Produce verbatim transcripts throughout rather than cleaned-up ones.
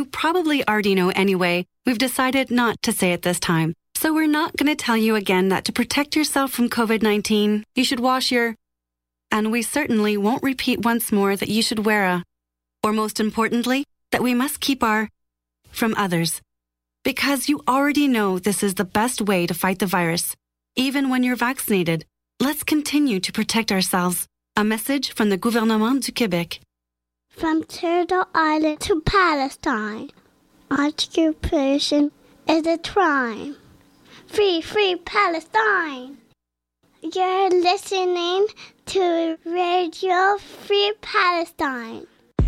probably already know anyway, we've decided not to say it this time. So we're not going to tell you again that to protect yourself from covid nineteen, you should wash your... And we certainly won't repeat once more that you should wear a... Or most importantly, that we must keep our... from others. Because you already know this is the best way to fight the virus. Even when you're vaccinated, let's continue to protect ourselves. A message from the Gouvernement du Québec. From Turtle Island to Palestine, occupation is a crime. Free, free Palestine! You're listening to Radio Free Palestine.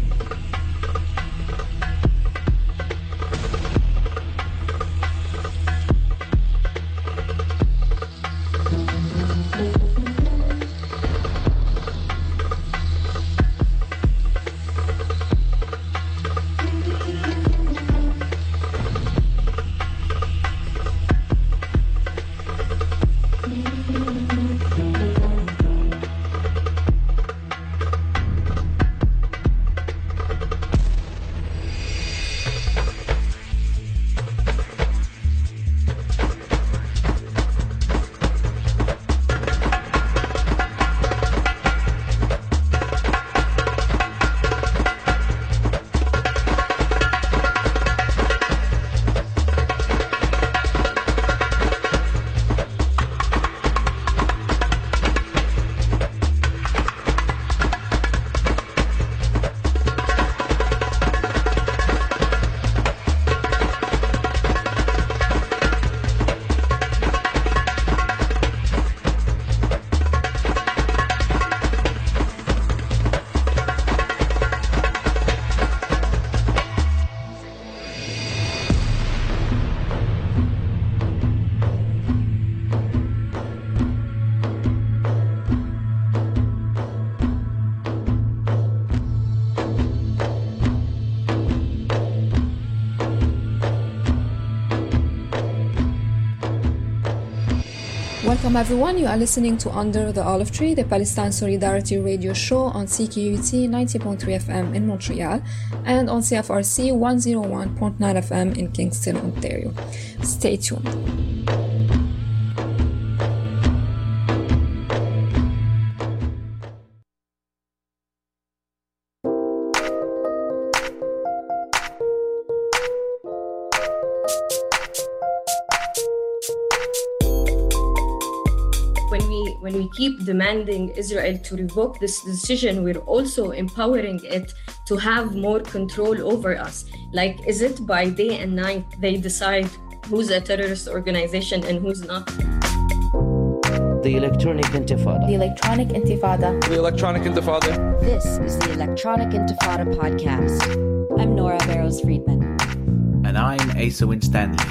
Welcome everyone, you are listening to Under the Olive Tree, the Palestine Solidarity radio show on C Q U T ninety point three F M in Montreal and on C F R C one oh one point nine F M in Kingston, Ontario. Stay tuned. When we keep demanding Israel to revoke this decision, we're also empowering it to have more control over us. Like, is it by day and night they decide who's a terrorist organization and who's not? The Electronic Intifada. The Electronic Intifada. The Electronic Intifada. This is the Electronic Intifada podcast. I'm Nora Barrows-Friedman. And I'm Asa Winstanley.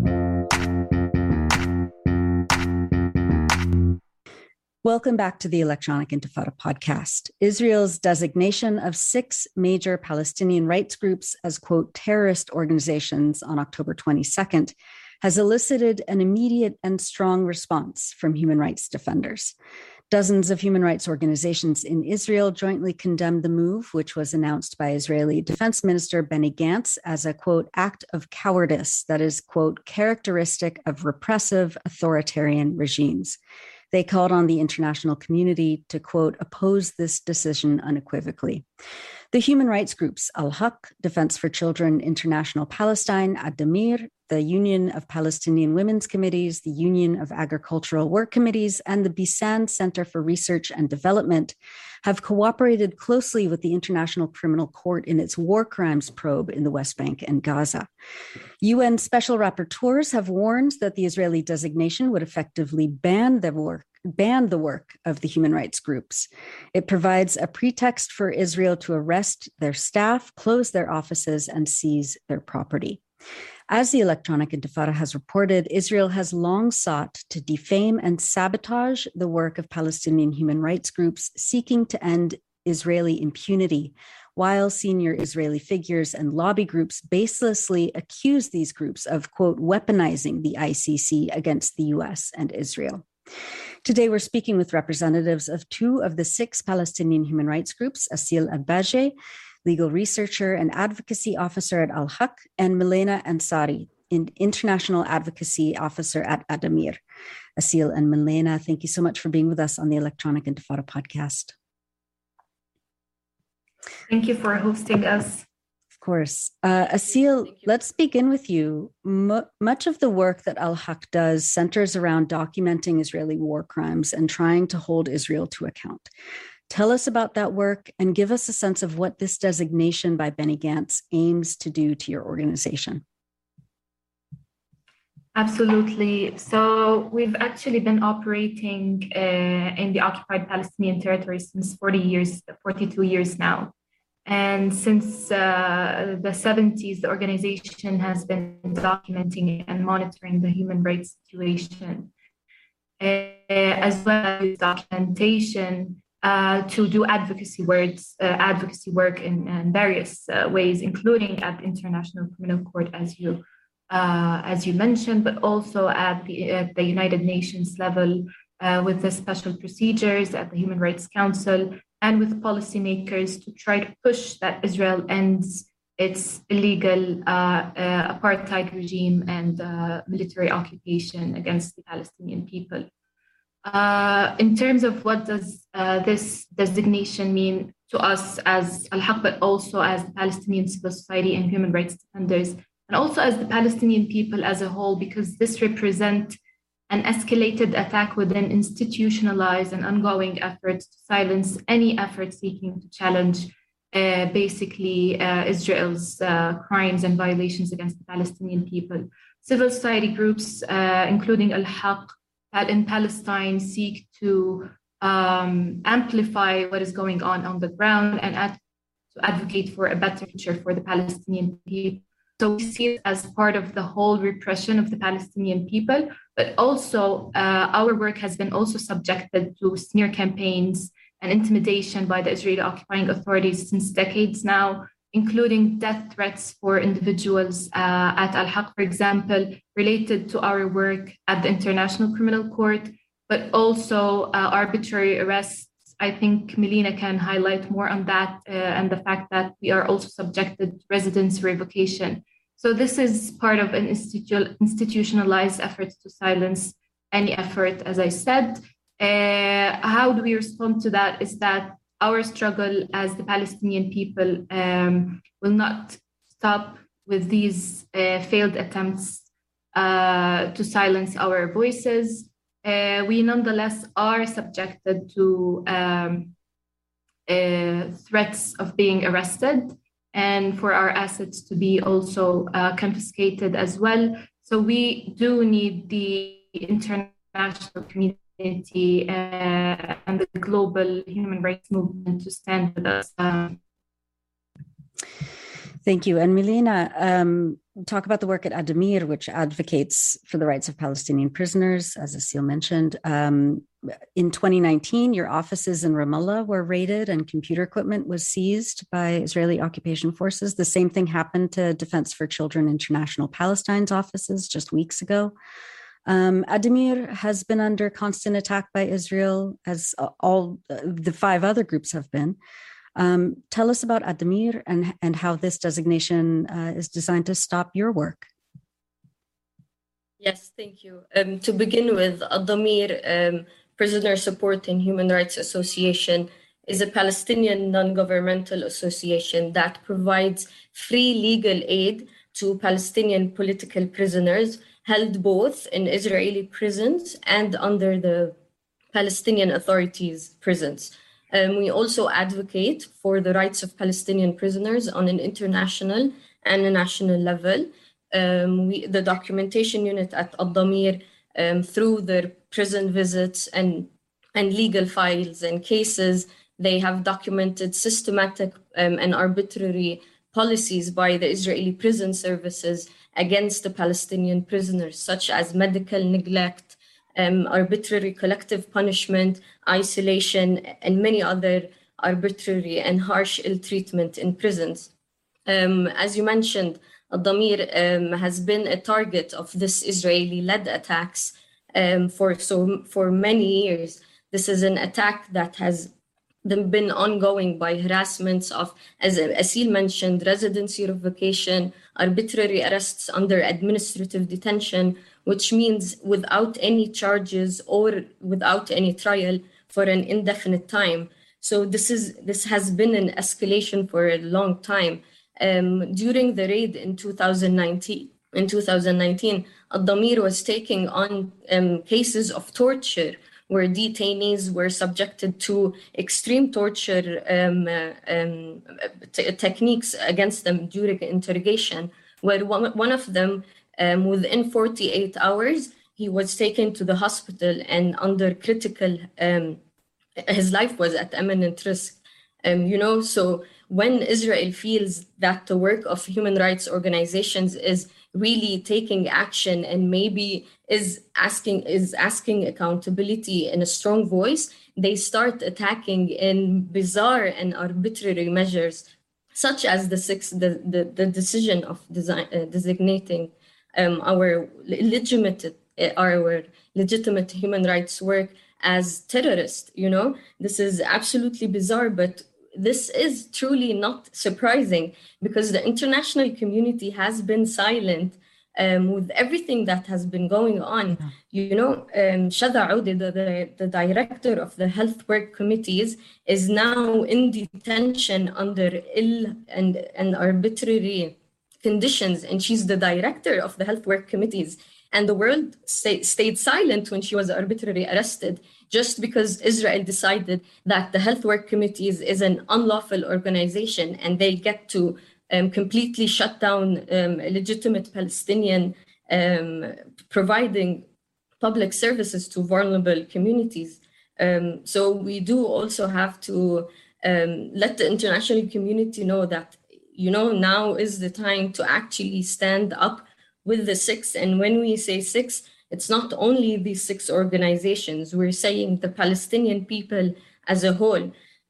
Welcome back to the Electronic Intifada podcast. Israel's designation of six major Palestinian rights groups as, quote, terrorist organizations on October twenty-second has elicited an immediate and strong response from human rights defenders. Dozens of human rights organizations in Israel jointly condemned the move, which was announced by Israeli Defense Minister Benny Gantz as a, quote, act of cowardice that is, quote, characteristic of repressive authoritarian regimes. They called on the international community to, quote, oppose this decision unequivocally. The human rights groups Al-Haq, Defense for Children International Palestine, Ad-Damir, the Union of Palestinian Women's Committees, the Union of Agricultural Work Committees, and the Bisan Center for Research and Development have cooperated closely with the International Criminal Court in its war crimes probe in the West Bank and Gaza. U N special rapporteurs have warned that the Israeli designation would effectively ban the work ban the work of the human rights groups. It provides a pretext for Israel to arrest their staff, close their offices, and seize their property. As the Electronic Intifada has reported, Israel has long sought to defame and sabotage the work of Palestinian human rights groups seeking to end Israeli impunity, while senior Israeli figures and lobby groups baselessly accuse these groups of, quote, weaponizing the I C C against the U S and Israel. Today, we're speaking with representatives of two of the six Palestinian human rights groups, Asil Abaje, legal researcher and advocacy officer at Al-Haq, and Milena Ansari, international advocacy officer at Addameer. Asil and Milena, thank you so much for being with us on the Electronic Intifada podcast. Thank you for hosting us. Of course. Uh, Asil, let's begin with you. M- much of the work that Al-Haq does centers around documenting Israeli war crimes and trying to hold Israel to account. Tell us about that work and give us a sense of what this designation by Benny Gantz aims to do to your organization. Absolutely. So we've actually been operating uh, in the occupied Palestinian territory since forty years, forty-two years now. And since uh, the seventies, the organization has been documenting and monitoring the human rights situation, uh, as well as documentation uh, to do advocacy words, uh, advocacy work in, in various uh, ways, including at the International Criminal Court, as you Uh, as you mentioned, but also at the, at the United Nations level uh, with the special procedures at the Human Rights Council and with policymakers to try to push that Israel ends its illegal uh, uh, apartheid regime and uh, military occupation against the Palestinian people. Uh, in terms of what does uh, this designation mean to us as Al-Haq, but also as the Palestinian civil society and human rights defenders, and also as the Palestinian people as a whole, because this represents an escalated attack within institutionalized and ongoing efforts to silence any effort seeking to challenge uh, basically uh, Israel's uh, crimes and violations against the Palestinian people. Civil society groups, uh, including Al-Haq in Palestine, seek to um, amplify what is going on on the ground and ad- to advocate for a better future for the Palestinian people. So we see it as part of the whole repression of the Palestinian people, but also uh, our work has been also subjected to smear campaigns and intimidation by the Israeli occupying authorities since decades now, including death threats for individuals uh, at Al-Haq, for example, related to our work at the International Criminal Court, but also uh, arbitrary arrests. I think Milena can highlight more on that uh, and the fact that we are also subjected to residence revocation. So this is part of an institu- institutionalized effort to silence any effort, as I said. Uh, how do we respond to that is that our struggle as the Palestinian people um, will not stop with these uh, failed attempts uh, to silence our voices. Uh, we nonetheless are subjected to um, uh, threats of being arrested and for our assets to be also uh, confiscated as well. So we do need the international community uh, and the global human rights movement to stand with us. Um, Thank you. And Milena, um, talk about the work at Addameer, which advocates for the rights of Palestinian prisoners, as Asil mentioned. Um, in twenty nineteen, your offices in Ramallah were raided and computer equipment was seized by Israeli occupation forces. The same thing happened to Defense for Children International Palestine's offices just weeks ago. Um, Addameer has been under constant attack by Israel, as all the five other groups have been. Um, tell us about Addameer and, and how this designation uh, is designed to stop your work. Yes, thank you. Um, to begin with, Addameer um, Prisoner Support and Human Rights Association is a Palestinian non-governmental association that provides free legal aid to Palestinian political prisoners held both in Israeli prisons and under the Palestinian Authorities' prisons. Um, we also advocate for the rights of Palestinian prisoners on an international and a national level. Um, we, the documentation unit at Addameer, um, through their prison visits and, and legal files and cases, they have documented systematic um, and arbitrary policies by the Israeli prison services against the Palestinian prisoners, such as medical neglect, Um, arbitrary collective punishment, isolation, and many other arbitrary and harsh ill treatment in prisons. Um, as you mentioned, Addameer um, has been a target of this Israeli-led attacks um, for so for many years. This is an attack that has been ongoing by harassments of, as Asil mentioned, residency revocation, arbitrary arrests under administrative detention, which means without any charges or without any trial for an indefinite time. So this is this has been an escalation for a long time. Um, during the raid in two thousand nineteen, in two thousand nineteen, Ad-Damir was taking on um, cases of torture, where detainees were subjected to extreme torture um, uh, um, t- techniques against them during interrogation, where one, one of them, um, within forty-eight hours, he was taken to the hospital and under critical, um, his life was at imminent risk. Um, you know, so when Israel feels that the work of human rights organizations is really taking action and maybe is asking is asking accountability in a strong voice, they start attacking in bizarre and arbitrary measures, such as the six the the, the decision of design, uh, designating um, our legitimate uh, our legitimate human rights work as terrorist. You know, this is absolutely bizarre, but this is truly not surprising because the international community has been silent um, with everything that has been going on. Yeah. You know, um, Shada Audi, the, the, the director of the health work committees, is now in detention under ill and, and arbitrary conditions, and she's the director of the health work committees. And the world stay, stayed silent when she was arbitrarily arrested, just because Israel decided that the Health Work Committees is an unlawful organization and they get to um, completely shut down um, legitimate Palestinian um, providing public services to vulnerable communities. Um, so we do also have to um, let the international community know that, you know, now is the time to actually stand up with the six. And when we say six, it's not only these six organizations, we're saying the Palestinian people as a whole.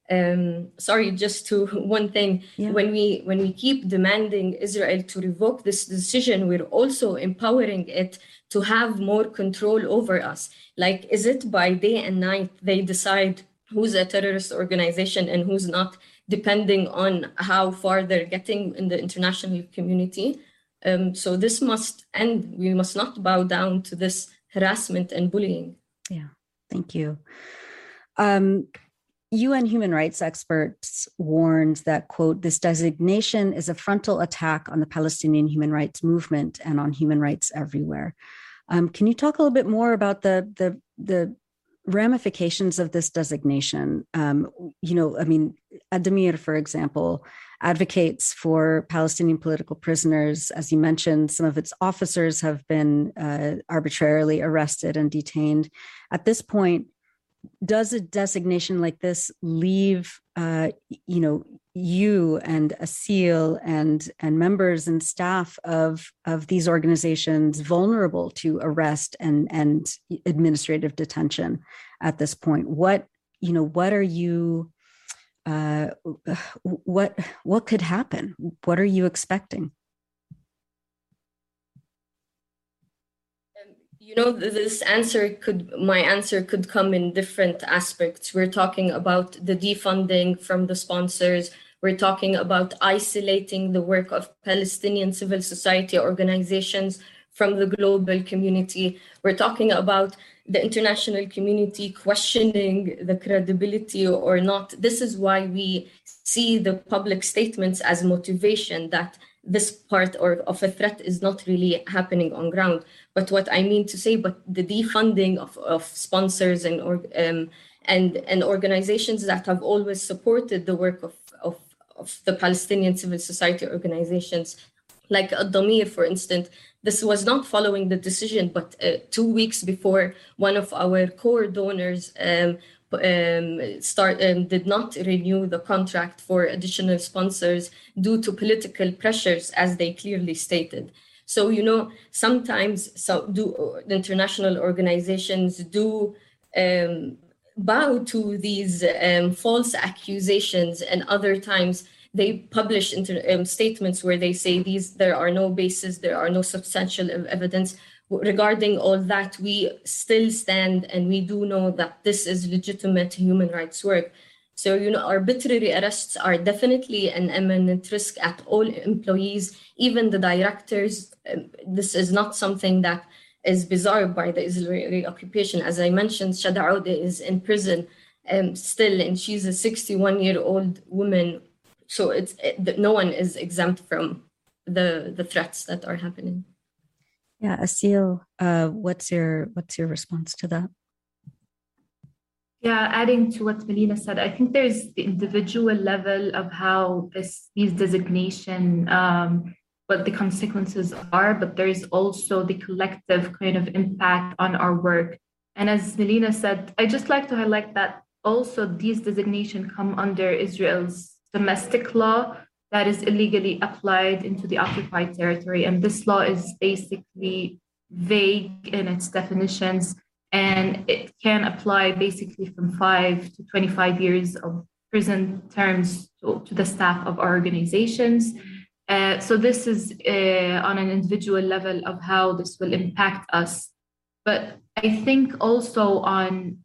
Um, sorry, just to one thing, yeah. when we when we keep demanding Israel to revoke this decision, we're also empowering it to have more control over us. Like, is it by day and night they decide who's a terrorist organization and who's not, depending on how far they're getting in the international community? Um, so this must end. We must not bow down to this harassment and bullying. Yeah, thank you. Um, U N human rights experts warned that, quote, this designation is a frontal attack on the Palestinian human rights movement and on human rights everywhere. Um, can you talk a little bit more about the the the ramifications of this designation? Um, you know, I mean, Ad-Damir, for example, advocates for Palestinian political prisoners. As you mentioned, some of its officers have been uh, arbitrarily arrested and detained. At this point, does a designation like this leave, uh, you know, you and Asil and and members and staff of of these organizations vulnerable to arrest and and administrative detention at this point? What you know, what are you? Uh, what what could happen? What are you expecting? You know, this answer could, my answer could come in different aspects. We're talking about the defunding from the sponsors. We're talking about isolating the work of Palestinian civil society organizations from the global community. We're talking about the international community questioning the credibility or not. This is why we see the public statements as motivation that this part or of a threat is not really happening on ground. But what I mean to say, but the defunding of, of sponsors and or, um, and and organizations that have always supported the work of, of, of the Palestinian civil society organizations, like Ad-Damir, for instance. This was not following the decision, but uh, two weeks before, one of our core donors um, um, start um, did not renew the contract for additional sponsors due to political pressures, as they clearly stated. So, you know, sometimes so do international organizations do um, bow to these um, false accusations, and other times they publish inter- um, statements where they say these there are no basis, there are no substantial evidence. Regarding all that, we still stand and we do know that this is legitimate human rights work. So, you know, arbitrary arrests are definitely an imminent risk at all employees, even the directors. Um, this is not something that is bizarre by the Israeli occupation. As I mentioned, Shada Aouda is in prison um, still, and she's a sixty-one-year-old woman. So it's it, no one is exempt from the, the threats that are happening. Yeah, Asil, uh, what's your what's your response to that? Yeah, adding to what Melina said, I think there's the individual level of how this these designation, um, what the consequences are, but there's also the collective kind of impact on our work. And as Melina said, I just like to highlight that also these designations come under Israel's domestic law that is illegally applied into the occupied territory. And this law is basically vague in its definitions, and it can apply basically from five to twenty-five years of prison terms to, to the staff of our organizations. Uh, so this is uh, on an individual level of how this will impact us. But I think also on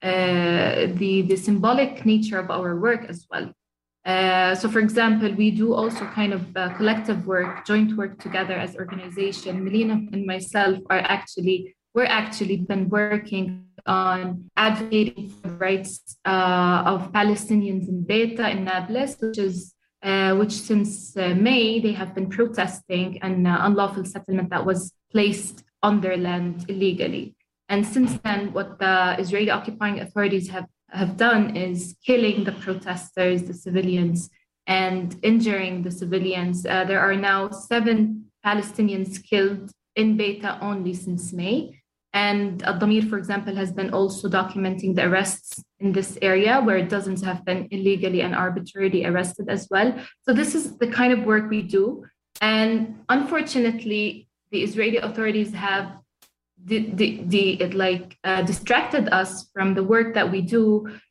uh, the, the symbolic nature of our work as well. Uh, so, for example, we do also kind of uh, collective work, joint work together as organization. Melina and myself are actually, we're actually been working on advocating for the rights uh, of Palestinians in Beta in Nablus, which is uh, which since uh, May they have been protesting an uh, unlawful settlement that was placed on their land illegally. And since then, what the Israeli occupying authorities have have done is killing the protesters, the civilians, and injuring the civilians. Uh, there are now seven Palestinians killed in Beta only since May. And Al-Damir, for example, has been also documenting the arrests in this area where dozens have been illegally and arbitrarily arrested as well. So this is the kind of work we do. And unfortunately, the Israeli authorities have The, the, the, it like uh, distracted us from the work that we do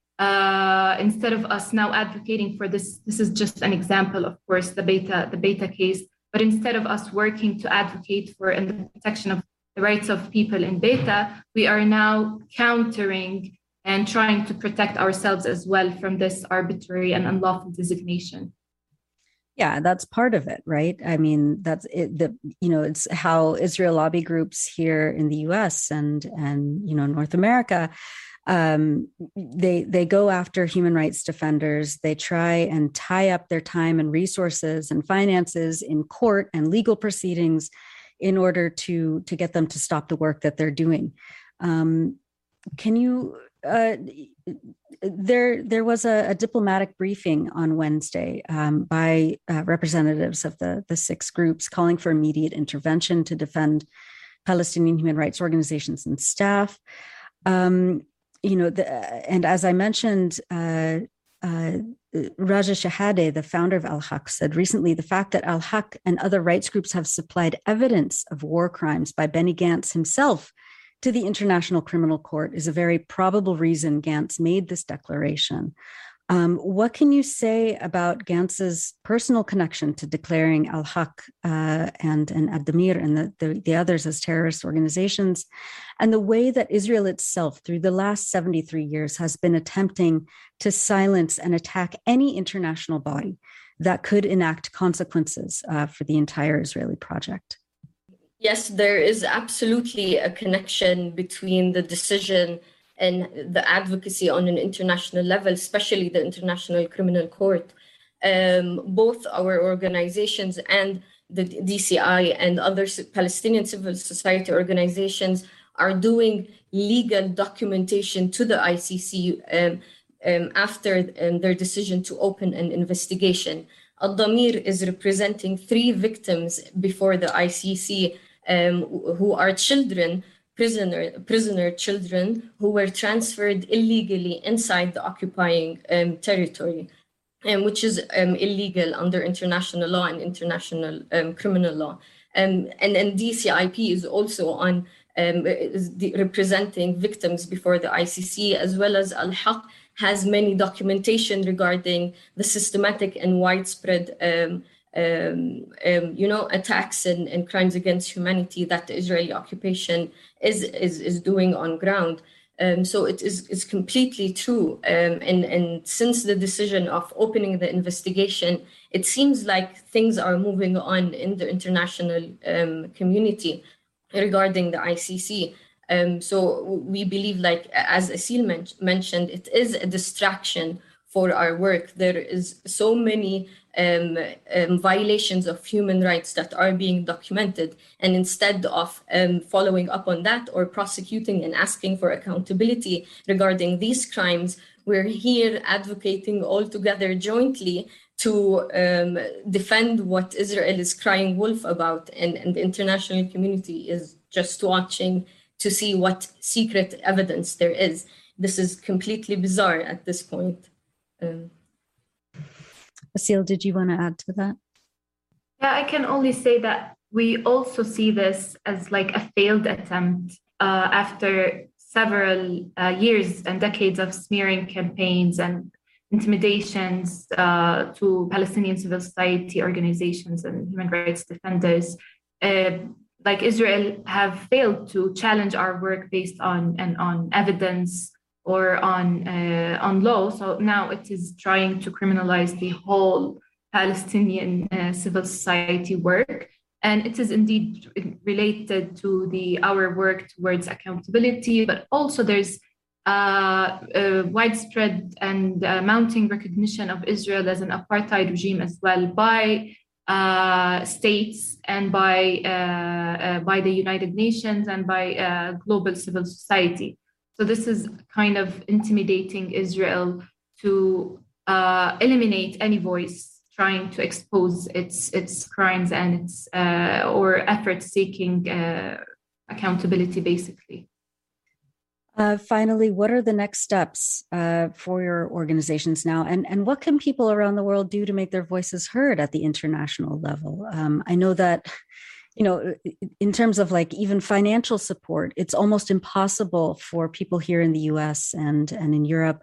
uh, instead of us now advocating for this. This is just an example, of course, the Beta, the Beta case. But instead of us working to advocate for and the protection of the rights of people in Beta, we are now countering and trying to protect ourselves as well from this arbitrary and unlawful designation. Yeah, that's part of it, right? I mean, that's it, the, you know, it's how Israel lobby groups here in the U S and, and, you know, North America, um, they, they go after human rights defenders. They try and tie up their time and resources and finances in court and legal proceedings in order to, to get them to stop the work that they're doing. Um, can you, uh, There, there was a, a diplomatic briefing on Wednesday um, by uh, representatives of the, the six groups calling for immediate intervention to defend Palestinian human rights organizations and staff. Um, you know, the, and as I mentioned, uh, uh, Raja Shehadeh, the founder of Al-Haq, said recently the fact that Al-Haq and other rights groups have supplied evidence of war crimes by Benny Gantz himself to the International Criminal Court is a very probable reason Gantz made this declaration. Um, what can you say about Gantz's personal connection to declaring Al-Haq uh, and, and Al-Damir and the, the, the others as terrorist organizations, and the way that Israel itself, through the last seventy-three years, has been attempting to silence and attack any international body that could enact consequences uh, for the entire Israeli project? Yes, there is absolutely a connection between the decision and the advocacy on an international level, especially the International Criminal Court. Um, both our organizations and the D C I and other Palestinian civil society organizations are doing legal documentation to the I C C um, um, after um, their decision to open an investigation. Al-Damir is representing three victims before the I C C Um, who are children, prisoner, prisoner children who were transferred illegally inside the occupying um, territory, um, which is um, illegal under international law and international um, criminal law. Um, and, and D C I P is also on um, is the, representing victims before the I C C, as well as Al-Haq has many documentation regarding the systematic and widespread um, Um, um, you know, attacks and, and crimes against humanity that the Israeli occupation is is, is doing on ground. Um, so it is it's completely true. Um, and, and since the decision of opening the investigation, it seems like things are moving on in the international um, community regarding the I C C. Um, so we believe, like, as Asil men- mentioned, it is a distraction for our work. There is so many um, um, violations of human rights that are being documented. And instead of um, following up on that or prosecuting and asking for accountability regarding these crimes, we're here advocating all together jointly to um, defend what Israel is crying wolf about. And, and the international community is just watching to see what secret evidence there is. This is completely bizarre at this point. Um, Asil, did you want to add to that? Yeah, I can only say that we also see this as like a failed attempt uh, after several uh, years and decades of smearing campaigns and intimidations uh, to Palestinian civil society organizations and human rights defenders. Uh, like Israel have failed to challenge our work based on and on evidence or on uh, on law. So now it is trying to criminalize the whole Palestinian uh, civil society work. And it is indeed related to the our work towards accountability, but also there's uh, a widespread and uh, mounting recognition of Israel as an apartheid regime as well by uh, states and by, uh, uh, by the United Nations and by uh, global civil society. So this is kind of intimidating Israel to uh, eliminate any voice trying to expose its its crimes and its uh, or efforts seeking uh, accountability, basically. Uh, finally, what are the next steps uh, for your organizations now, and and what can people around the world do to make their voices heard at the international level? Um, I know that, you know, in terms of like even financial support, it's almost impossible for people here in the U S and and in Europe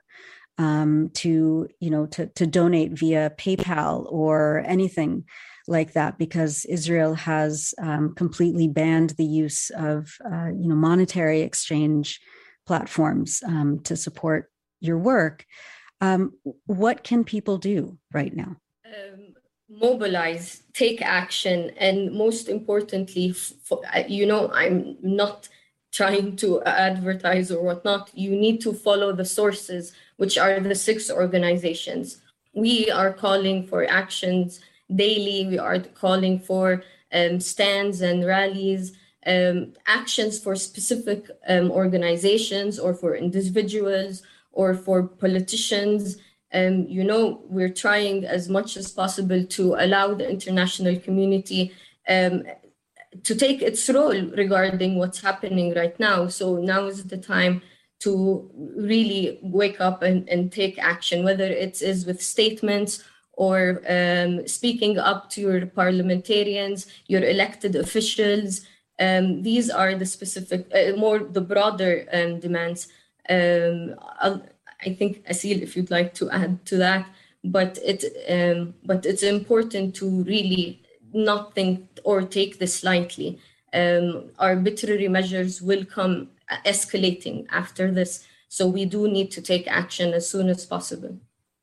um, to, you know, to, to donate via PayPal or anything like that, because Israel has um, completely banned the use of, uh, you know, monetary exchange platforms um, to support your work. Um, what can people do right now? Um, mobilize, take action, and most importantly, f- you know, I'm not trying to advertise or whatnot. You need to follow the sources, which are the six organizations. We are calling for actions daily. We are calling for um, stands and rallies, um, actions for specific um, organizations or for individuals or for politicians. Um, you know, we're trying as much as possible to allow the international community um, to take its role regarding what's happening right now. So now is the time to really wake up and, and take action, whether it is with statements or um, speaking up to your parliamentarians, your elected officials. Um, these are the specific, uh, more the broader um, demands. Um, I'll, I think, Asil, if you'd like to add to that, but it, um, but it's important to really not think or take this lightly. Um, arbitrary measures will come escalating after this, so we do need to take action as soon as possible.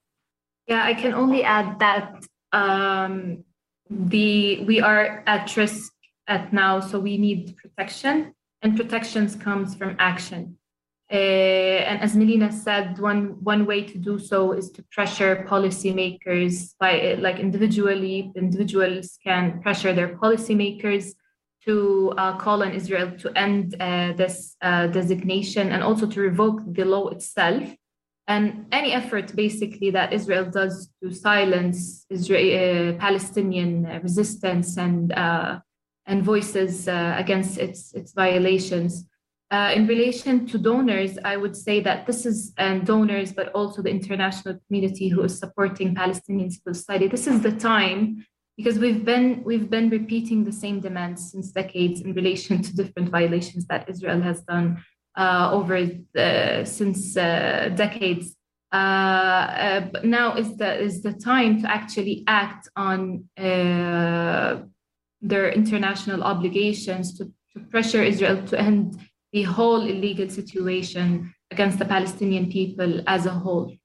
Yeah, I can only add that um, the we are at risk at now, so we need protection, and protections comes from action. Uh, and as Melina said, one one way to do so is to pressure policymakers by like individually. Individuals can pressure their policymakers to uh, call on Israel to end uh, this uh, designation and also to revoke the law itself. And any effort basically that Israel does to silence Israel, uh, Palestinian resistance and uh, and voices uh, against its its violations. Uh, in relation to donors, I would say that this is and donors, but also the international community who is supporting Palestinian civil society. This is the time, because we've been we've been repeating the same demands since decades in relation to different violations that Israel has done uh, over the, since uh, decades. Uh, uh, but now is the is the time to actually act on uh, their international obligations to, to pressure Israel to end the whole illegal situation against the Palestinian people as a whole.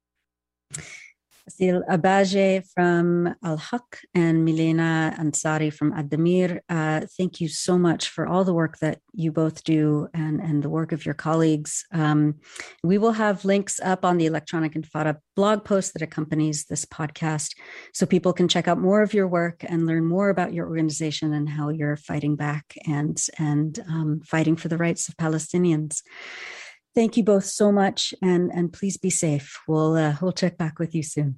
Asil Abaje from Al-Haq and Milena Ansari from Ad-Damir, uh, thank you so much for all the work that you both do and, and the work of your colleagues. Um, we will have links up on the Electronic Intifada blog post that accompanies this podcast so people can check out more of your work and learn more about your organization and how you're fighting back and, and um, fighting for the rights of Palestinians. Thank you both so much, and, and please be safe. We'll uh, we'll check back with you soon.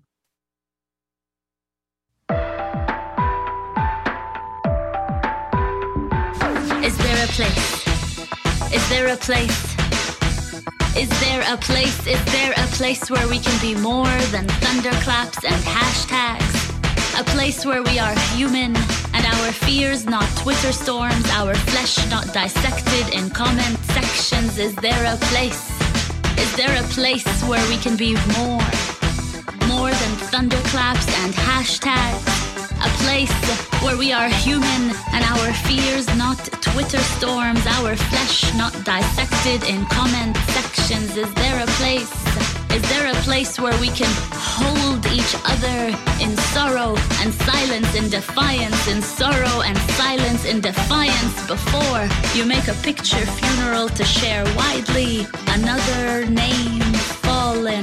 Is there a place? Is there a place? Is there a place? Is there a place where we can be more than thunderclaps and hashtags? A place where we are human and our fears not Twitter storms, our flesh not dissected in comment sections. Is there a place? Is there a place where we can be more? More than thunderclaps and hashtags? A place where we are human and our fears not Twitter storms, our flesh not dissected in comment sections. Is there a place? Is there a place where we can hold each other in sorrow and silence, in defiance, in sorrow and silence, in defiance, before you make a picture funeral to share widely, another name fallen?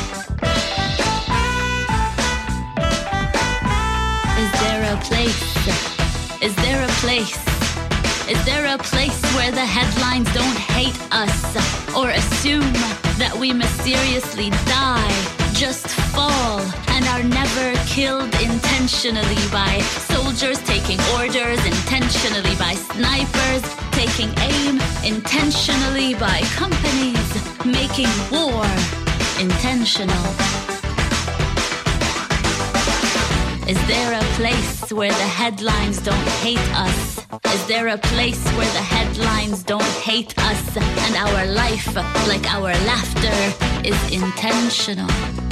Is there a place? Is there a place? Is there a place where the headlines don't hate us or assume that we mysteriously die, just fall, and are never killed intentionally by soldiers taking orders, intentionally by snipers taking aim, intentionally by companies making war intentional? Is there a place where the headlines don't hate us? Is there a place where the headlines don't hate us and our life, like our laughter, is intentional?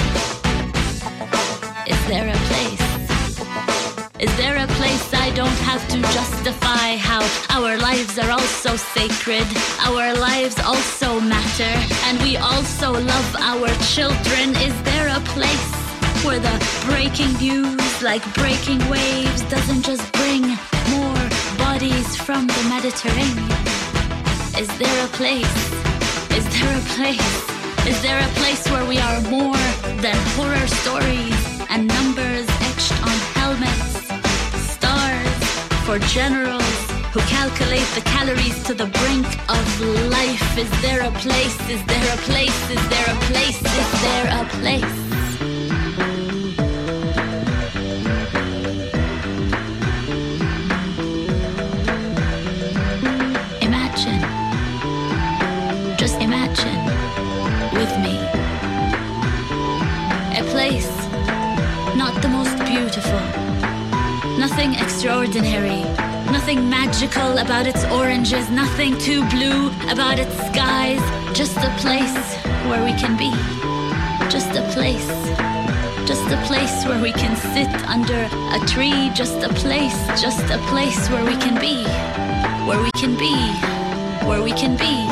Is there a place? Is there a place I don't have to justify how our lives are also sacred, our lives also matter, and we also love our children? Is there a place where the breaking news, like breaking waves, doesn't just bring more bodies from the Mediterranean? Is there a place? Is there a place? Is there a place where we are more than horror stories and numbers etched on helmets, stars for generals who calculate the calories to the brink of life? Is there a place? Is there a place? Is there a place? Is there a place? Imagine with me a place, not the most beautiful, nothing extraordinary, nothing magical about its oranges, nothing too blue about its skies, just a place where we can be, just a place, just a place where we can sit under a tree, just a place, just a place where we can be, where we can be, where we can be.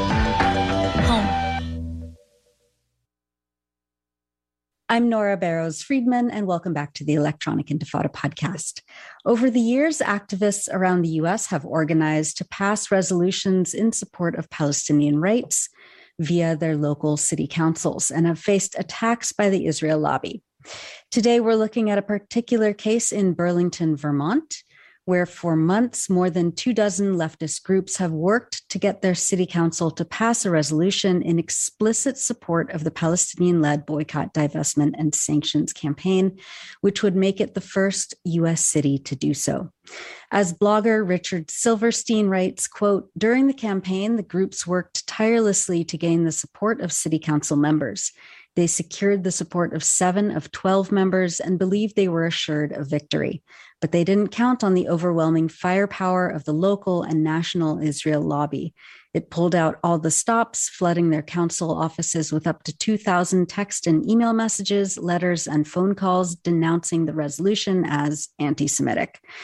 I'm Nora Barrows Friedman, and welcome back to the Electronic Intifada podcast. Over the years, activists around the U S have organized to pass resolutions in support of Palestinian rights via their local city councils and have faced attacks by the Israel lobby. Today, we're looking at a particular case in Burlington, Vermont, where for months, more than two dozen leftist groups have worked to get their city council to pass a resolution in explicit support of the Palestinian-led boycott, divestment, and sanctions campaign, which would make it the first U S city to do so. As blogger Richard Silverstein writes, quote, during the campaign, the groups worked tirelessly to gain the support of city council members. They secured the support of seven of twelve members and believed they were assured of victory. But they didn't count on the overwhelming firepower of the local and national Israel lobby. It pulled out all the stops, flooding their council offices with up to two thousand text and email messages, letters, and phone calls denouncing the resolution as anti-Semitic.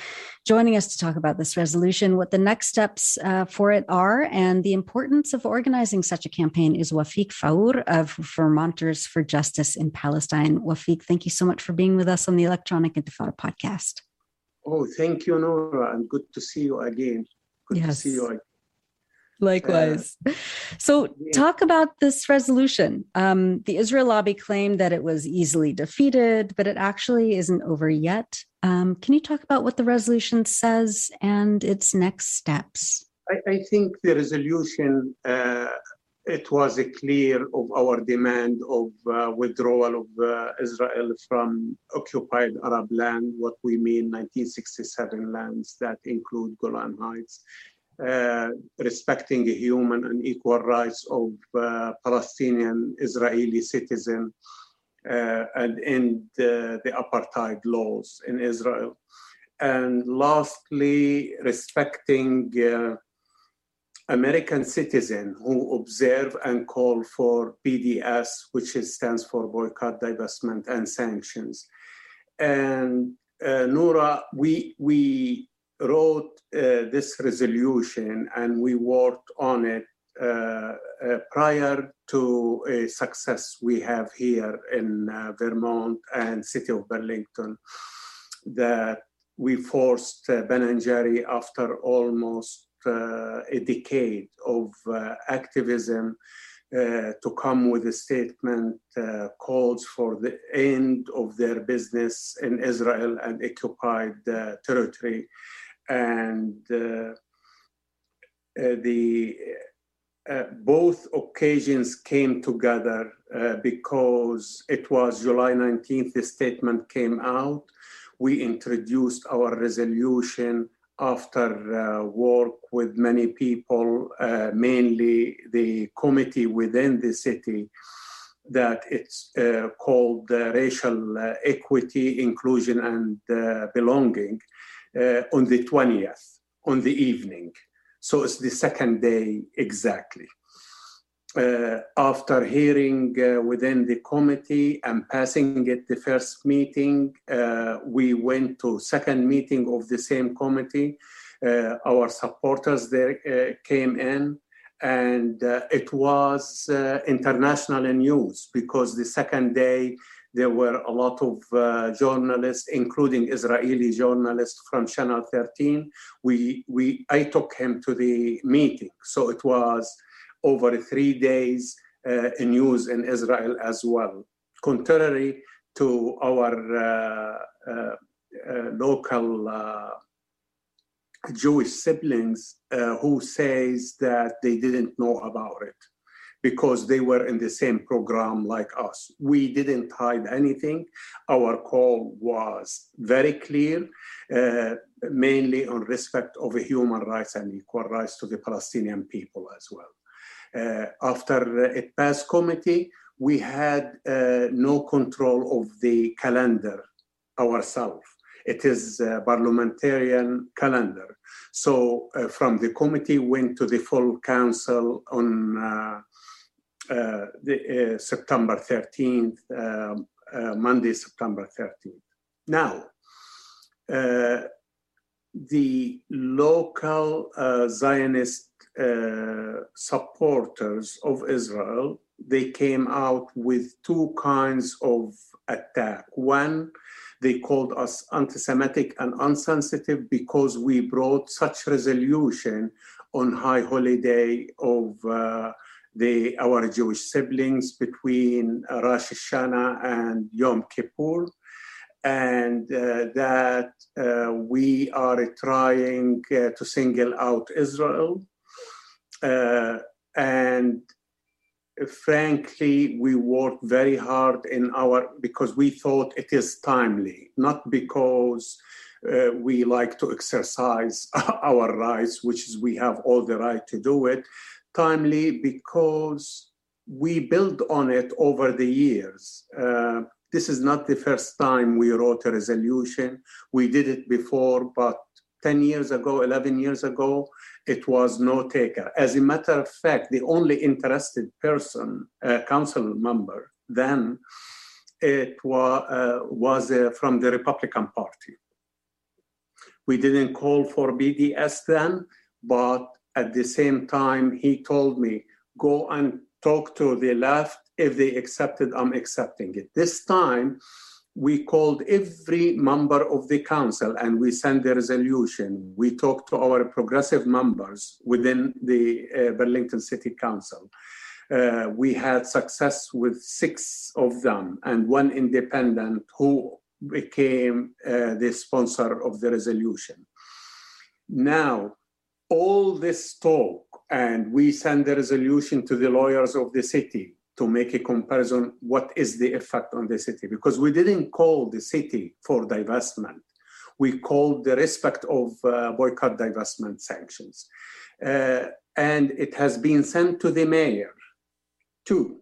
joining us to talk about this resolution, what the next steps uh, for it are, and the importance of organizing such a campaign is Wafiq Faour of Vermonters for Justice in Palestine. Wafiq, thank you so much for being with us on the Electronic Intifada podcast. Oh, thank you, Nora, and good to see you again. Good yes. to see you again. Likewise. Uh, so yeah. Talk about this resolution. Um, the Israel lobby claimed that it was easily defeated, but it actually isn't over yet. Um, can you talk about what the resolution says and its next steps? I, I think the resolution, uh, it was a clear of our demand of uh, withdrawal of uh, Israel from occupied Arab land, what we mean nineteen sixty-seven lands that include Golan Heights. Uh, respecting human and equal rights of uh, Palestinian Israeli citizens uh, and end uh, the apartheid laws in Israel. And lastly, respecting uh, American citizens who observe and call for B D S, which is, stands for Boycott, Divestment, and Sanctions. And uh, Noura, we we wrote uh, this resolution and we worked on it uh, uh, prior to a success we have here in uh, Vermont and city of Burlington, that we forced uh, Ben and Jerry after almost uh, a decade of uh, activism uh, to come with a statement uh, calls for the end of their business in Israel and occupied uh, territory. And uh, uh, the uh, both occasions came together uh, because it was July nineteenth, the statement came out. We introduced our resolution after uh, work with many people, uh, mainly the committee within the city that it's uh, called uh, Racial uh, Equity, Inclusion, and uh, Belonging. Uh, on the twentieth, on the evening. So it's the second day exactly. Uh, after hearing uh, within the committee and passing it the first meeting, uh, we went to second meeting of the same committee. Uh, our supporters there uh, came in, and uh, it was uh, international news because the second day there were a lot of uh, journalists, including Israeli journalists from Channel thirteen. We, we, I took him to the meeting. So it was over three days uh, news in Israel as well. Contrary to our uh, uh, uh, local uh, Jewish siblings uh, who says that they didn't know about it, because they were in the same program like us. We didn't hide anything. Our call was very clear, uh, mainly on respect of human rights and equal rights to the Palestinian people as well. Uh, after it passed committee, we had uh, no control of the calendar ourselves. It is a parliamentarian calendar. So uh, from the committee went to the full council on uh, Uh, the, uh, September thirteenth, uh, uh, Monday, September thirteenth. Now, uh, the local uh, Zionist uh, supporters of Israel, they came out with two kinds of attack. One, they called us anti-Semitic and insensitive because we brought such resolution on high holiday of uh, The, our Jewish siblings between Rosh Hashanah and Yom Kippur, and uh, that uh, we are trying uh, to single out Israel. Uh, and frankly, we worked very hard in our, because we thought it is timely, not because uh, we like to exercise our rights, which is we have all the right to do it. Timely because we built on it over the years. Uh, this is not the first time we wrote a resolution. We did it before, but ten years ago, eleven years ago, it was no taker. As a matter of fact, the only interested person, uh, council member, then it wa- uh, was uh, from the Republican Party. We didn't call for B D S then, but at the same time, he told me, go and talk to the left. If they accepted, I'm accepting it. This time, we called every member of the council and we sent the resolution. We talked to our progressive members within the uh, Burlington City Council. Uh, we had success with six of them and one independent who became uh, the sponsor of the resolution. Now, all this talk, and we send the resolution to the lawyers of the city to make a comparison, what is the effect on the city? Because we didn't call the city for divestment. We called the respect of uh, boycott, divestment, sanctions. Uh, and it has been sent to the mayor too.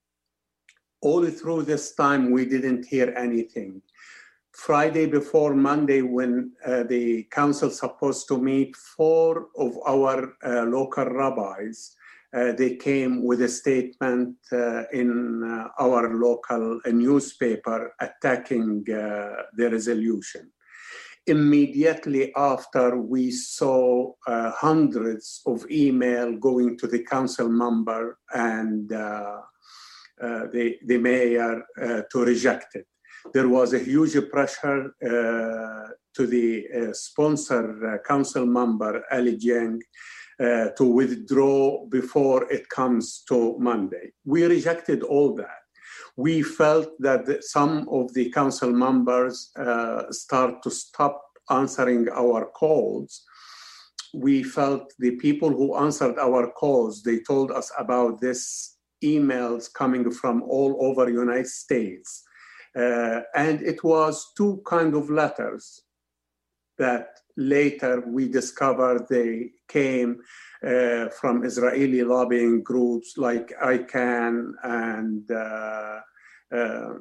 All through this time, we didn't hear anything. Friday before Monday, when uh, the council supposed to meet, four of our uh, local rabbis, uh, they came with a statement uh, in uh, our local uh, newspaper attacking uh, the resolution. Immediately after, we saw uh, hundreds of emails going to the council member and uh, uh, the, the mayor uh, to reject it. There was a huge pressure uh, to the uh, sponsor uh, council member, Ali Jiang, uh, to withdraw before it comes to Monday. We rejected all that. We felt that some of the council members uh, start to stop answering our calls. We felt the people who answered our calls, they told us about this emails coming from all over the United States. Uh, and it was two kind of letters that later we discovered they came uh, from Israeli lobbying groups like I CAN and uh, uh,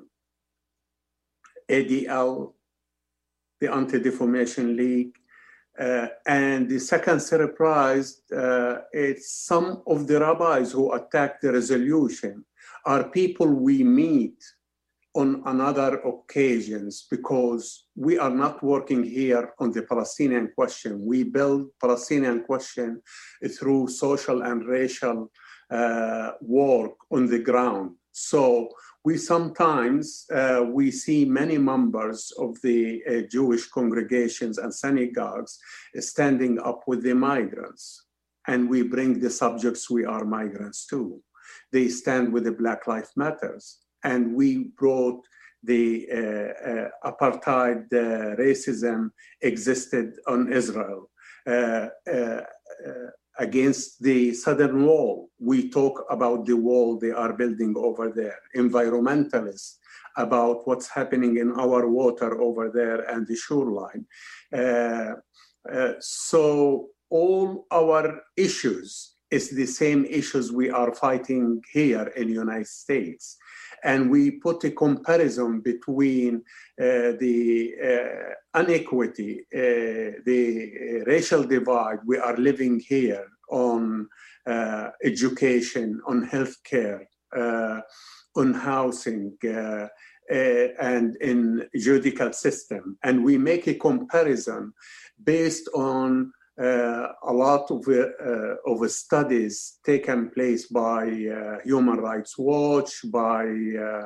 A D L, the Anti-Defamation League. Uh, and the second surprise, uh, it's some of the rabbis who attacked the resolution are people we meet on another occasions, because we are not working here on the Palestinian question. We build Palestinian question through social and racial uh, work on the ground. So we sometimes, uh, we see many members of the uh, Jewish congregations and synagogues standing up with the migrants. And we bring the subjects we are migrants too. They stand with the Black Lives Matters. And we brought the uh, uh, apartheid uh, racism existed on Israel. Uh, uh, uh, against the southern wall, we talk about the wall they are building over there. Environmentalists, about what's happening in our water over there and the shoreline. Uh, uh, so all our issues is the same issues we are fighting here in the United States. And we put a comparison between uh, the uh, inequity, uh, the uh, racial divide we are living here on uh, education, on healthcare, uh, on housing, uh, uh, and in judicial system. And we make a comparison based on Uh, a lot of, uh, of studies taken place by uh, Human Rights Watch, by uh,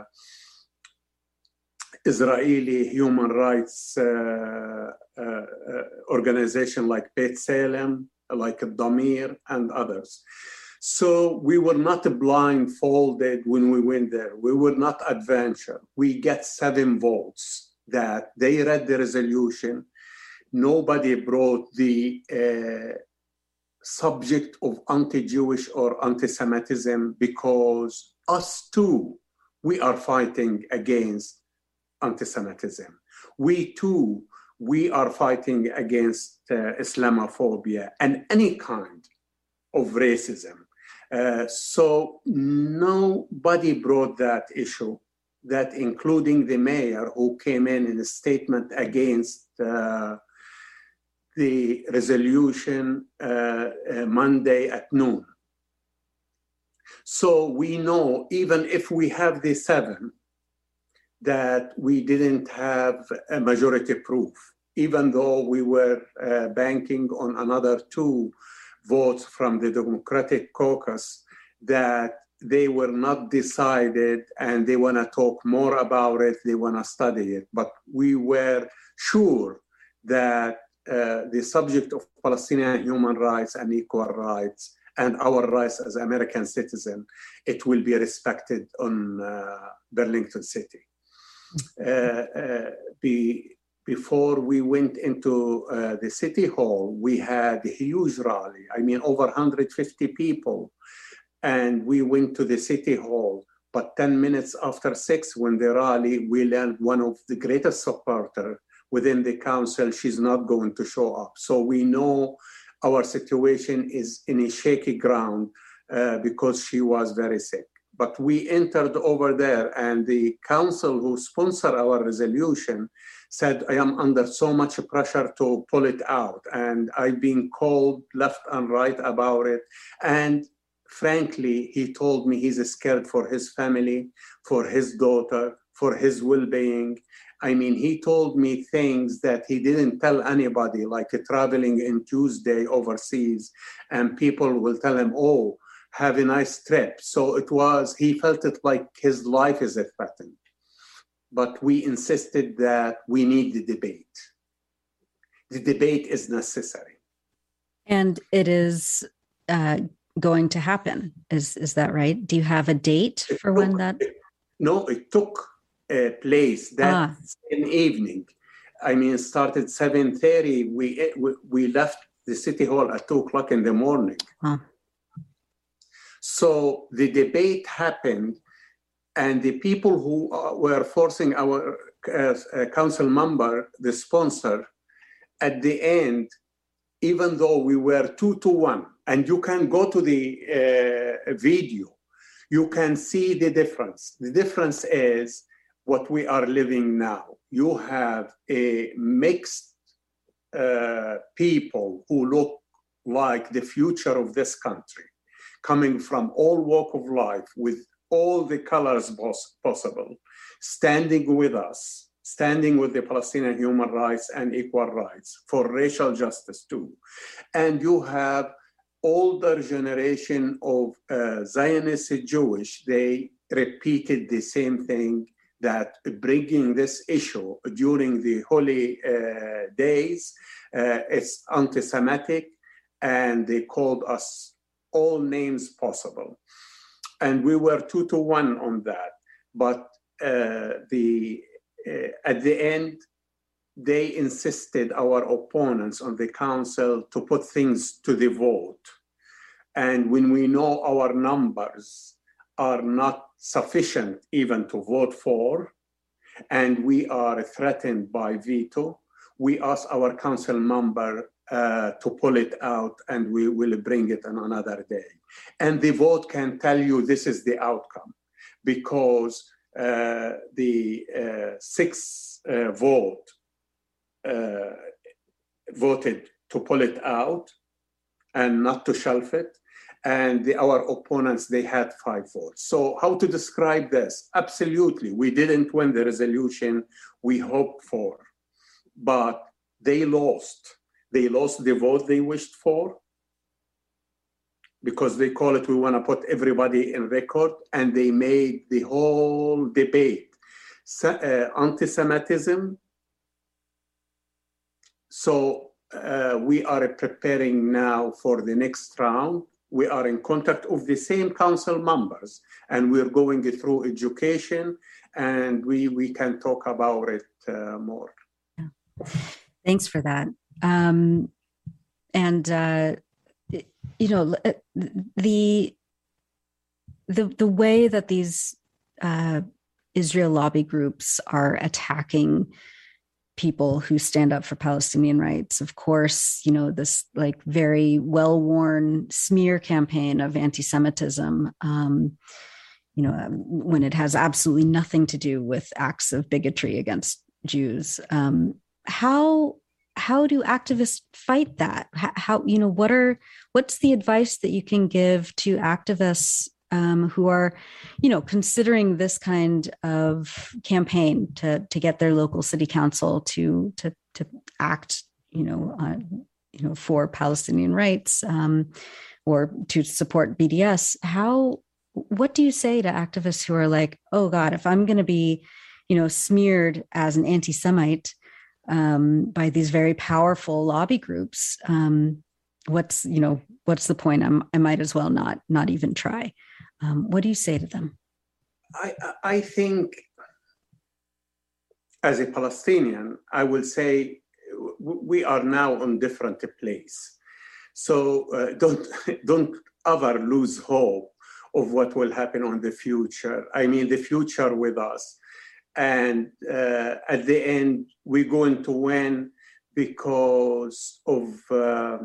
Israeli human rights uh, uh, organization like B'Tselem, like Damir, and others. So we were not blindfolded when we went there. We were not adventure. We get seven votes that they read the resolution. Nobody brought the uh, subject of anti-Jewish or anti-Semitism, because us too, we are fighting against anti-Semitism. We too, we are fighting against uh, Islamophobia and any kind of racism. Uh, so nobody brought that issue, that including the mayor who came in in a statement against uh, the resolution uh, uh, Monday at noon. So we know, even if we have the seven, that we didn't have a majority proof. even though we were uh, banking on another two votes from the Democratic caucus, that they were not decided and they want to talk more about it, they want to study it. But we were sure that uh, the subject of Palestinian human rights and equal rights and our rights as American citizens, it will be respected on uh, Burlington City. Uh, uh, be, before we went into uh, the City Hall, we had a huge rally. I mean, over one hundred fifty people. And we went to the City Hall. But ten minutes after six, when the rally, we learned one of the greatest supporters within the council, she's not going to show up. So we know our situation is in a shaky ground uh, because she was very sick. But we entered over there, and the council who sponsored our resolution said, I am under so much pressure to pull it out. And I've been called left and right about it. And frankly, he told me he's scared for his family, for his daughter, for his well-being. I mean, he told me things that he didn't tell anybody, like traveling in Tuesday overseas, and people will tell him, oh, have a nice trip. So it was, he felt it like his life is threatened. But we insisted that we need the debate. The debate is necessary. And it is uh, going to happen. Is is that right? Do you have a date it for took, when that? It, no, it took a place that ah. same evening. I mean, it started seven thirty. We, we we left the City Hall at two o'clock in the morning. Huh. So the debate happened, and the people who uh, were forcing our uh, uh, council member, the sponsor, at the end, even though we were two to one, and you can go to the uh, video, you can see the difference. The difference is what we are living now. You have a mixed uh, people who look like the future of this country, coming from all walk of life with all the colors pos- possible, standing with us, standing with the Palestinian human rights and equal rights for racial justice too. And you have older generation of uh, Zionist Jewish, they repeated the same thing, that bringing this issue during the holy uh, days, uh, it's anti-Semitic, and they called us all names possible. And we were two to one on that. But uh, the uh, at the end, they insisted, our opponents on the council, to put things to the vote. And when we know our numbers are not sufficient even to vote for, and we are threatened by veto, we ask our council member uh, to pull it out, and we will bring it on another day. And the vote can tell you this is the outcome, because uh, the uh, six uh, vote uh, voted to pull it out and not to shelf it. And the, our opponents, they had five votes. So how to describe this? Absolutely, we didn't win the resolution we hoped for, but they lost. They lost the vote they wished for, because they call it, we want to put everybody in record, and they made the whole debate uh, anti-Semitism. So uh, we are preparing now for the next round. We are in contact with the same council members, and we're going through education, and we, we can talk about it uh, more. Yeah. Thanks for that. Um, and, uh, you know, the, the, the way that these uh, Israel lobby groups are attacking people who stand up for Palestinian rights, of course, you know, this like very well-worn smear campaign of anti-Semitism, um, you know, when it has absolutely nothing to do with acts of bigotry against Jews. Um, how how do activists fight that? How, how, you know, what are what's the advice that you can give to activists um, who are, you know, considering this kind of campaign to to get their local city council to to to act, you know, uh, you know, for Palestinian rights um, or to support B D S? How, what do you say to activists who are like, oh God, if I'm going to be, you know, smeared as an anti-Semite um, by these very powerful lobby groups, um, what's, you know, what's the point? I'm, I might as well not, not even try. Um, what do you say to them? I, I think as a Palestinian, I will say we are now on different place. So uh, don't, don't ever lose hope of what will happen on the future. I mean, the future with us. And uh, at the end, we're going to win because of, uh,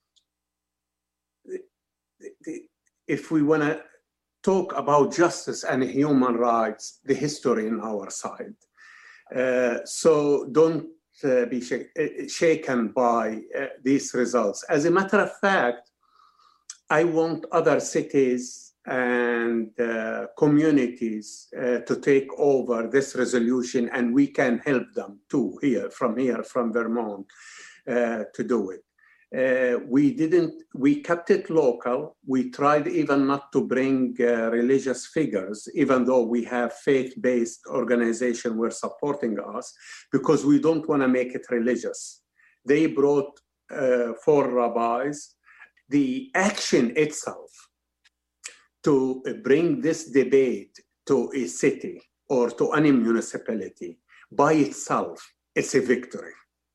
the, the, if we want to talk about justice and human rights, the history in our side. Uh, so don't uh, be sh- shaken by uh, these results. As a matter of fact, I want other cities and uh, communities uh, to take over this resolution, and we can help them too here, from here, from Vermont, uh, to do it. Uh, we didn't, we kept it local. We tried even not to bring uh, religious figures, even though we have faith-based organization who are supporting us, because we don't want to make it religious. They brought uh, four rabbis. The action itself to bring this debate to a city or to any municipality by itself, it's a victory.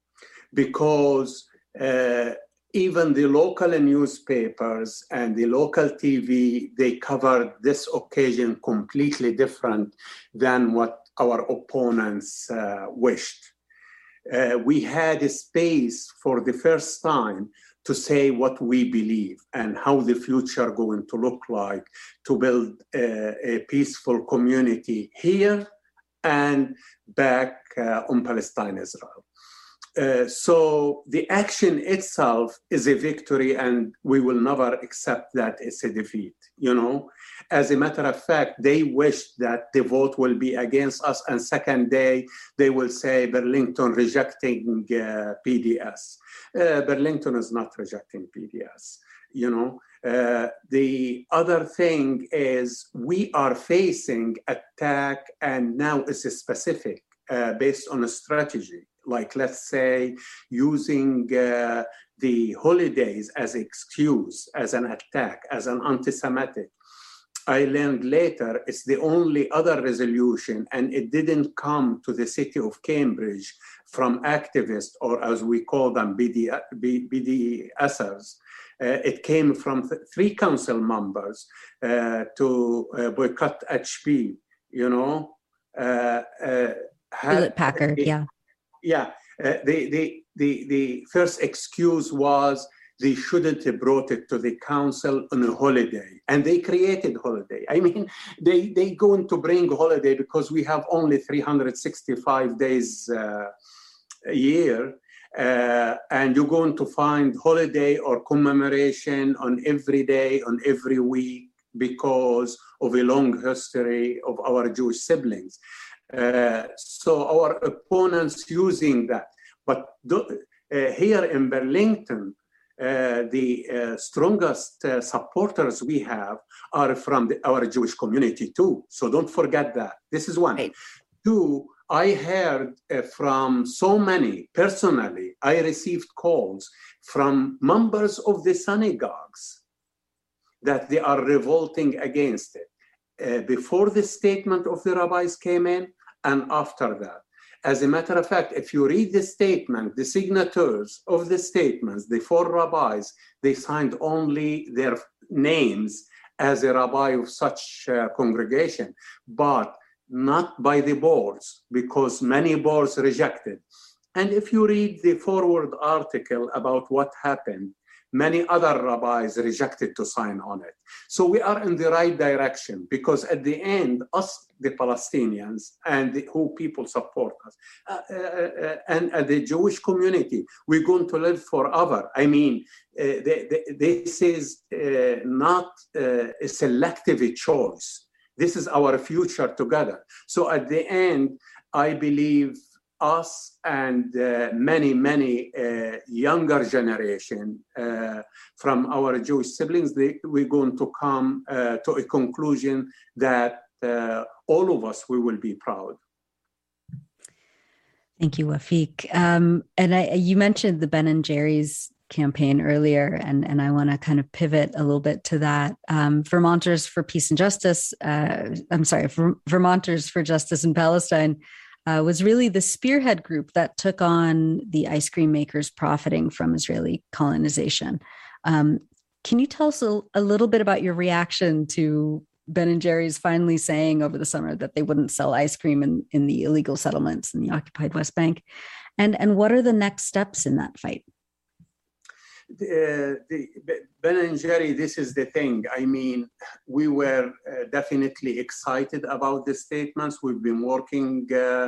Because uh, even the local newspapers and the local T V, they covered this occasion completely different than what our opponents uh, wished. Uh, we had a space for the first time to say what we believe and how the future going to look like to build a, a peaceful community here and back uh, on Palestine, Israel. Uh, so the action itself is a victory, and we will never accept that it's a defeat, you know. As a matter of fact, they wish that the vote will be against us, and second day, they will say Burlington rejecting uh, P D S. Uh, Burlington is not rejecting P D S, you know. Uh, the other thing is we are facing attack, and now it's a specific uh, based on a strategy. Like, let's say, using uh, the holidays as an excuse, as an attack, as an anti-Semitic. I learned later it's the only other resolution, and it didn't come to the city of Cambridge from activists, or as we call them, B D Sers. Uh, it came from th- three council members uh, to uh, boycott H P, you know. Uh, uh, Hewlett Packard, it, yeah. Yeah, uh, the, the, the, the first excuse was they shouldn't have brought it to the council on a holiday. And they created holiday. I mean, they, they going to bring holiday because we have only three hundred sixty-five days uh, a year. Uh, and you're going to find holiday or commemoration on every day, on every week, because of a long history of our Jewish siblings. Uh, so our opponents using that. But do, uh, here in Burlington, uh, the uh, strongest uh, supporters we have are from the, our Jewish community too. So don't forget that. This is one. Right. Two, I heard uh, from so many, personally, I received calls from members of the synagogues that they are revolting against it. Uh, before the statement of the rabbis came in, and after that. As a matter of fact, if you read the statement, the signatures of the statements, the four rabbis, they signed only their names as a rabbi of such uh, congregation, but not by the boards, because many boards rejected. And if you read the forward article about what happened Many other rabbis rejected to sign on it. So we are in the right direction, because at the end, us, the Palestinians, and the, who people support us, uh, uh, uh, and uh, the Jewish community, we're going to live forever. I mean, uh, the, the, this is uh, not uh, a selective choice. This is our future together. So at the end, I believe us and uh, many, many uh, younger generation uh, from our Jewish siblings, they, we're going to come uh, to a conclusion that uh, all of us, we will be proud. Thank you, Wafiq. Um, and I, you mentioned the Ben and Jerry's campaign earlier, and, and I want to kind of pivot a little bit to that. Um, Vermonters for Peace and Justice, uh, I'm sorry, Vermonters for Justice in Palestine uh, was really the spearhead group that took on the ice cream makers profiting from Israeli colonization. Um, can you tell us a, a little bit about your reaction to Ben and Jerry's finally saying over the summer that they wouldn't sell ice cream in, in the illegal settlements in the occupied West Bank? And, and what are the next steps in that fight? Uh, the, Ben and Jerry, this is the thing. I mean, we were uh, definitely excited about the statements. We've been working uh,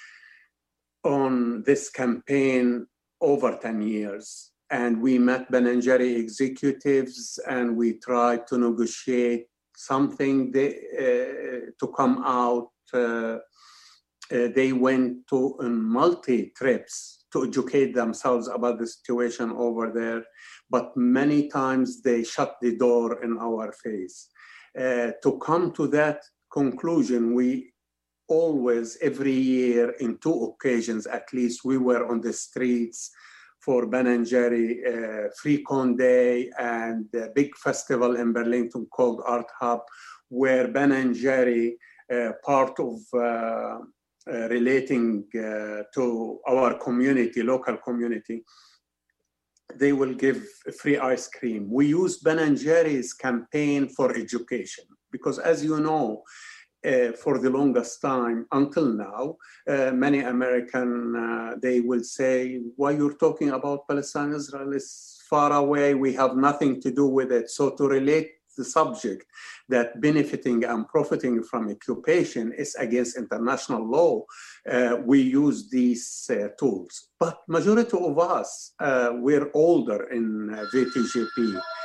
on this campaign over ten years. And we met Ben and Jerry executives, and we tried to negotiate something they, uh, to come out. Uh, uh, they went to uh, multi trips to educate themselves about the situation over there, but many times they shut the door in our face. Uh, to come to that conclusion, we always, every year, in two occasions at least, we were on the streets for Ben and Jerry uh, Free Cone Day and a big festival in Burlington called Art Hub, where Ben and Jerry, uh, part of uh, uh, relating uh, to our community, local community, they will give free ice cream. We use Ben and Jerry's campaign for education because, as you know, Uh, for the longest time until now, uh, many American, uh, they will say, why you're talking about Palestine, Israel is far away, we have nothing to do with it. So to relate the subject that benefiting and profiting from occupation is against international law, uh, we use these uh, tools. But majority of us, uh, we're older in uh, V T G P.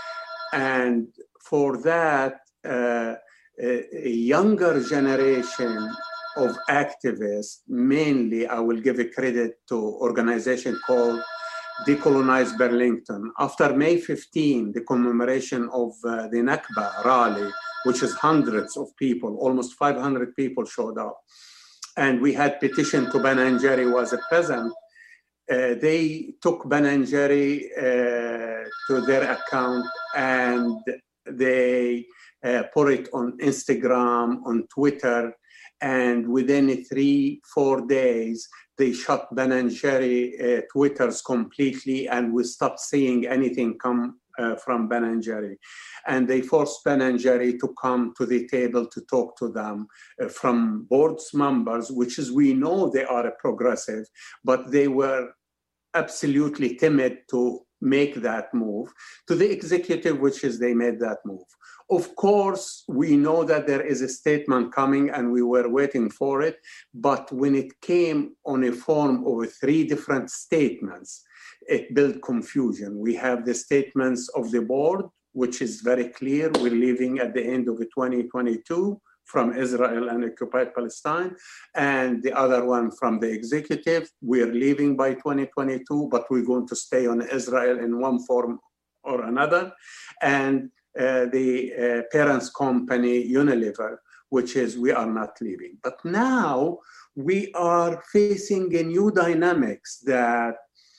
And for that, uh, a younger generation of activists, mainly I will give a credit to organization called Decolonize Burlington. After May fifteenth, the commemoration of uh, the Nakba rally, which is hundreds of people, almost five hundred people showed up. And we had petition to Ben and Jerry was a present. Uh, they took Ben and Jerry uh, to their account and they Uh, put it on Instagram, on Twitter, and within three, four days, they shut Ben and Jerry uh, Twitters completely, and we stopped seeing anything come uh, from Ben and Jerry. And they forced Ben and Jerry to come to the table to talk to them uh, from board's members, which is, we know they are a progressive, but they were absolutely timid to make that move, to the executive, which is they made that move. Of course, we know that there is a statement coming and we were waiting for it, but when it came on a form of three different statements, it built confusion. We have the statements of the board, which is very clear, we're leaving at the end of twenty twenty-two from Israel and occupied Palestine, and the other one from the executive, we're leaving by twenty twenty-two, but we're going to stay on Israel in one form or another. And Uh, the uh, parents company Unilever, which is we are not leaving. But now we are facing a new dynamics that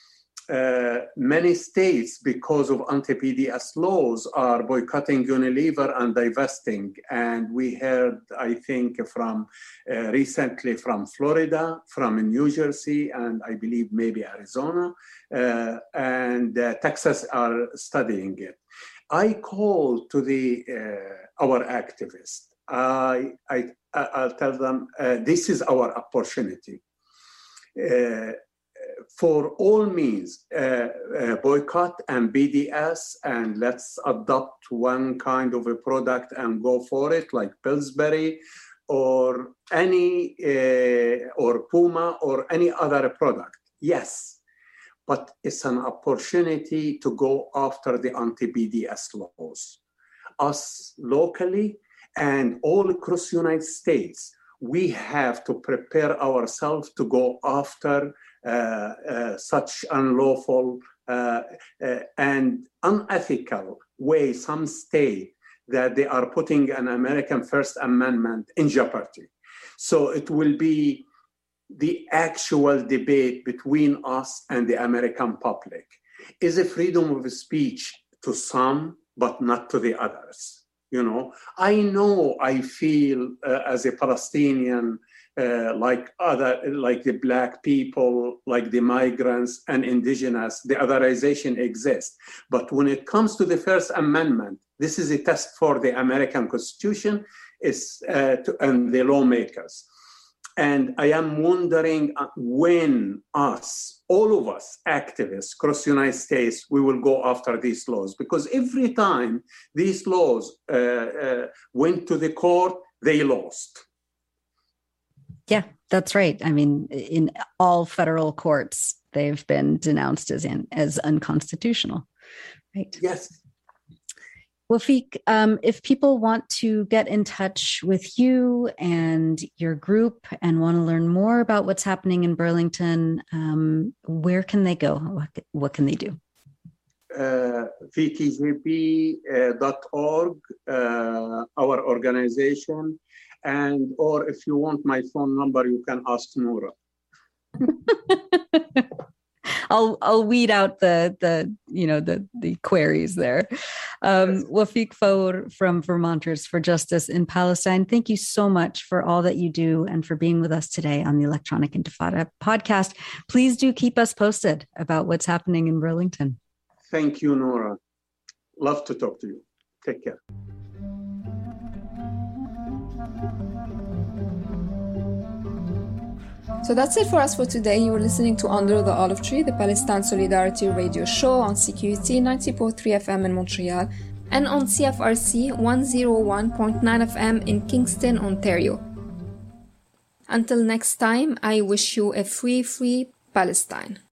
uh, many states, because of anti-P D S laws, are boycotting Unilever and divesting. And we heard, I think, from uh, recently from Florida, from New Jersey, and I believe maybe Arizona, uh, and uh, Texas are studying it. I call to the uh, our activists. I, I, I'll tell them, uh, this is our opportunity. Uh, for all means, uh, uh, boycott and B D S, and let's adopt one kind of a product and go for it, like Pillsbury or any, uh, or Puma or any other product. Yes, but it's an opportunity to go after the anti-B D S laws. Us locally and all across the United States, we have to prepare ourselves to go after uh, uh, such unlawful uh, uh, and unethical way some state that they are putting an American First Amendment in jeopardy. So it will be the actual debate between us and the American public. Is it freedom of speech to some, but not to the others? You know, I know I feel uh, as a Palestinian, uh, like other, like the Black people, like the migrants and indigenous, the otherization exists. But when it comes to the First Amendment, this is a test for the American Constitution is, uh, to, and the lawmakers. And I am wondering when us, all of us activists across the United States, we will go after these laws. Because every time these laws uh, uh, went to the court, they lost. Yeah, that's right. I mean, in all federal courts, they've been denounced as, in, as unconstitutional, right? Yes. Wafiq, um, if people want to get in touch with you and your group and want to learn more about what's happening in Burlington, um, where can they go? What, what can they do? Uh, V T J P dot org, uh, our organization. And, or if you want my phone number, you can ask Noura. I'll I'll weed out the the you know the the queries there. Um, Wafiq Faour from Vermonters for Justice in Palestine, thank you so much for all that you do and for being with us today on the Electronic Intifada podcast. Please do keep us posted about what's happening in Burlington. Thank you, Noura. Love to talk to you. Take care. So that's it for us for today. You were listening to Under the Olive Tree, the Palestine Solidarity radio show on C Q U T ninety point three F M in Montreal and on C F R C one oh one point nine F M in Kingston, Ontario. Until next time, I wish you a free, free Palestine.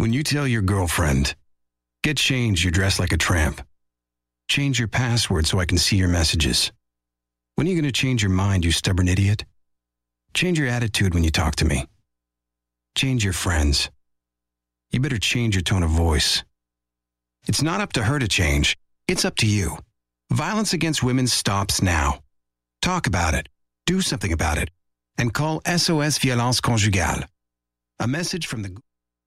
When you tell your girlfriend, get changed, you're dressed like a tramp. Change your password so I can see your messages. When are you going to change your mind, you stubborn idiot? Change your attitude when you talk to me. Change your friends. You better change your tone of voice. It's not up to her to change. It's up to you. Violence against women stops now. Talk about it. Do something about it. And call S O S Violence Conjugale. A message from the...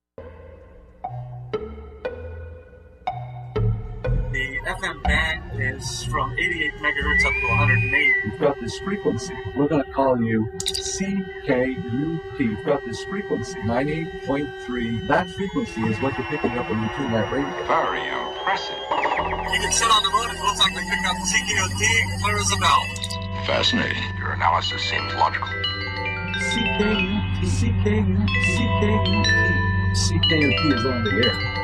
The F M band is from eighty-eight megahertz up to one hundred eight. You've got this frequency. We're going to call you C K U T. You've got this frequency, ninety-eight point three. That frequency is what you're picking up when you tune that radio. Very impressive. You can sit on the moon and most likely pick up C K U T, clear as a bell. Fascinating. Your analysis seems logical. C K U T, C K U T, C K U T. C K U T is on the air.